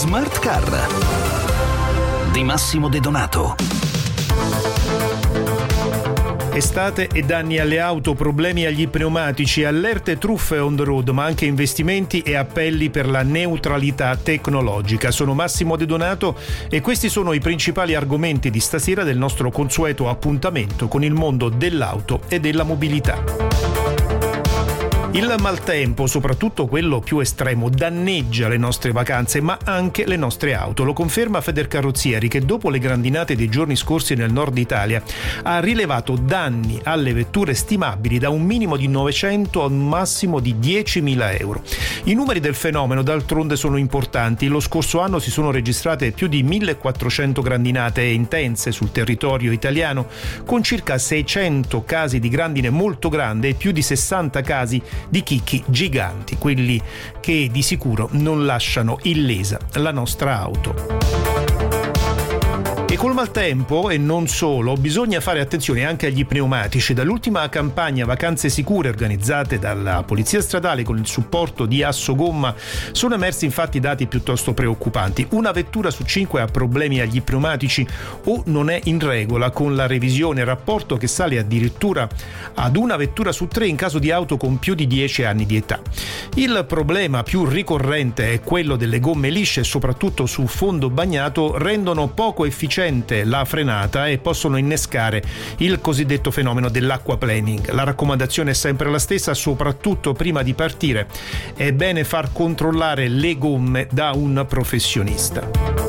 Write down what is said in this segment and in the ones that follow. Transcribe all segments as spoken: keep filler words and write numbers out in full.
Smart Car di Massimo De Donato. Estate e danni alle auto, problemi agli pneumatici, allerte truffe on the road, ma anche investimenti e appelli per la neutralità tecnologica. Sono Massimo De Donato e questi sono i principali argomenti di stasera del nostro consueto appuntamento con il mondo dell'auto e della mobilità. Il maltempo, soprattutto quello più estremo, danneggia le nostre vacanze ma anche le nostre auto. Lo conferma Federcarrozzieri, che dopo le grandinate dei giorni scorsi nel nord Italia ha rilevato danni alle vetture stimabili da un minimo di novecento a un massimo di diecimila euro. I numeri del fenomeno d'altronde sono importanti. Lo scorso anno si sono registrate più di millequattrocento grandinate intense sul territorio italiano, con circa seicento casi di grandine molto grande e più di sessanta casi di chicchi giganti, quelli che di sicuro non lasciano illesa la nostra auto. E col maltempo, e non solo, bisogna fare attenzione anche agli pneumatici. Dall'ultima campagna Vacanze Sicure organizzate dalla Polizia Stradale con il supporto di Assogomma sono emersi infatti dati piuttosto preoccupanti. Una vettura su cinque ha problemi agli pneumatici o non è in regola con la revisione, rapporto che sale addirittura ad una vettura su tre in caso di auto con più di dieci anni di età. Il problema più ricorrente è quello delle gomme lisce, soprattutto su fondo bagnato, rendono poco efficiente la frenata e possono innescare il cosiddetto fenomeno dell'acquaplaning. La raccomandazione è sempre la stessa, soprattutto prima di partire è bene far controllare le gomme da un professionista.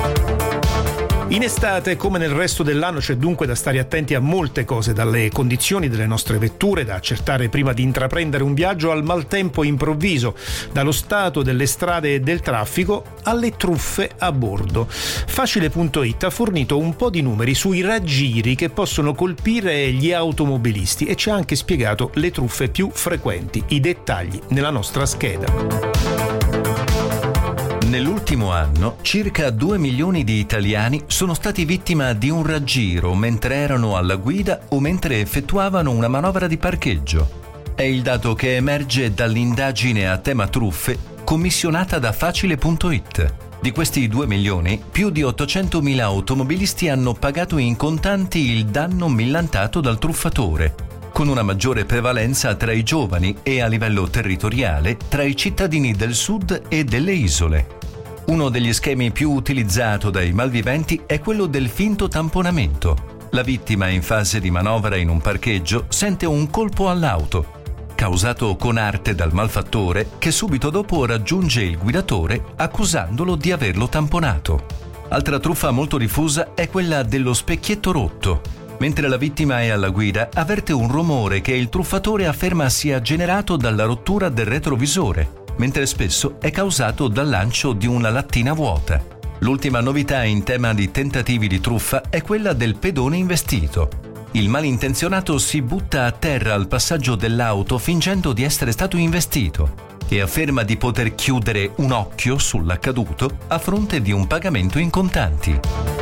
In estate, come nel resto dell'anno, c'è dunque da stare attenti a molte cose, dalle condizioni delle nostre vetture da accertare prima di intraprendere un viaggio al maltempo improvviso, dallo stato delle strade e del traffico alle truffe a bordo. Facile punto it ha fornito un po' di numeri sui raggiri che possono colpire gli automobilisti e ci ha anche spiegato le truffe più frequenti. I dettagli nella nostra scheda. Nell'ultimo anno, circa due milioni di italiani sono stati vittima di un raggiro mentre erano alla guida o mentre effettuavano una manovra di parcheggio. È il dato che emerge dall'indagine a tema truffe commissionata da Facile punto it. Di questi due milioni, più di ottocentomila automobilisti hanno pagato in contanti il danno millantato dal truffatore, con una maggiore prevalenza tra i giovani e a livello territoriale tra i cittadini del sud e delle isole. Uno degli schemi più utilizzato dai malviventi è quello del finto tamponamento. La vittima in fase di manovra in un parcheggio sente un colpo all'auto, causato con arte dal malfattore, che subito dopo raggiunge il guidatore accusandolo di averlo tamponato. Altra truffa molto diffusa è quella dello specchietto rotto. Mentre la vittima è alla guida, avverte un rumore che il truffatore afferma sia generato dalla rottura del retrovisore, mentre spesso è causato dal lancio di una lattina vuota. L'ultima novità in tema di tentativi di truffa è quella del pedone investito. Il malintenzionato si butta a terra al passaggio dell'auto fingendo di essere stato investito e afferma di poter chiudere un occhio sull'accaduto a fronte di un pagamento in contanti.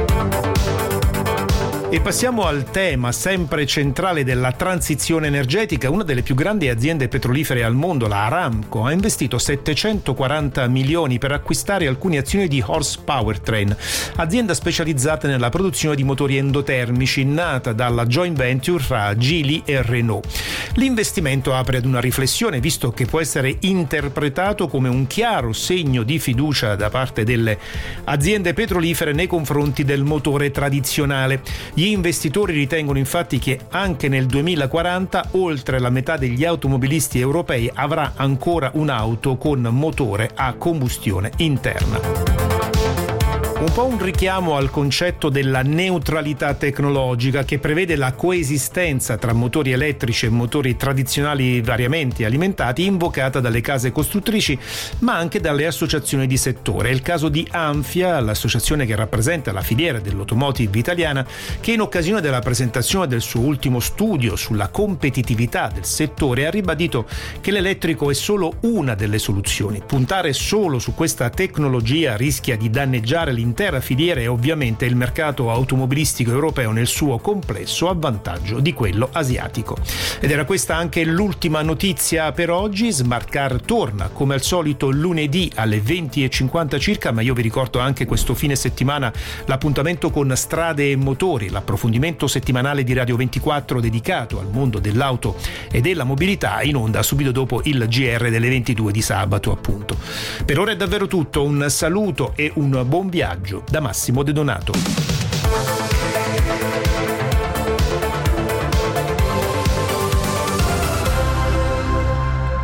E passiamo al tema sempre centrale della transizione energetica. Una delle più grandi aziende petrolifere al mondo, la Aramco, ha investito settecentoquaranta milioni per acquistare alcune azioni di Horse Powertrain, azienda specializzata nella produzione di motori endotermici, nata dalla joint venture fra Geely e Renault. L'investimento apre ad una riflessione, visto che può essere interpretato come un chiaro segno di fiducia da parte delle aziende petrolifere nei confronti del motore tradizionale. Gli investitori ritengono infatti che anche nel duemilaquaranta oltre la metà degli automobilisti europei avrà ancora un'auto con motore a combustione interna. Un po' un richiamo al concetto della neutralità tecnologica, che prevede la coesistenza tra motori elettrici e motori tradizionali variamente alimentati, invocata dalle case costruttrici ma anche dalle associazioni di settore. È il caso di Anfia, l'associazione che rappresenta la filiera dell'automotive italiana, che in occasione della presentazione del suo ultimo studio sulla competitività del settore ha ribadito che l'elettrico è solo una delle soluzioni. Puntare solo su questa tecnologia rischia di danneggiare l'industria l'intera filiera e ovviamente il mercato automobilistico europeo nel suo complesso a vantaggio di quello asiatico. Ed era questa anche l'ultima notizia per oggi. Smart Car torna come al solito lunedì alle venti e cinquanta circa, ma io vi ricordo anche questo fine settimana l'appuntamento con Strade e Motori, l'approfondimento settimanale di Radio ventiquattro dedicato al mondo dell'auto e della mobilità, in onda subito dopo il G R delle ventidue di sabato appunto. Per ora è davvero tutto, un saluto e un buon viaggio da Massimo De Donato.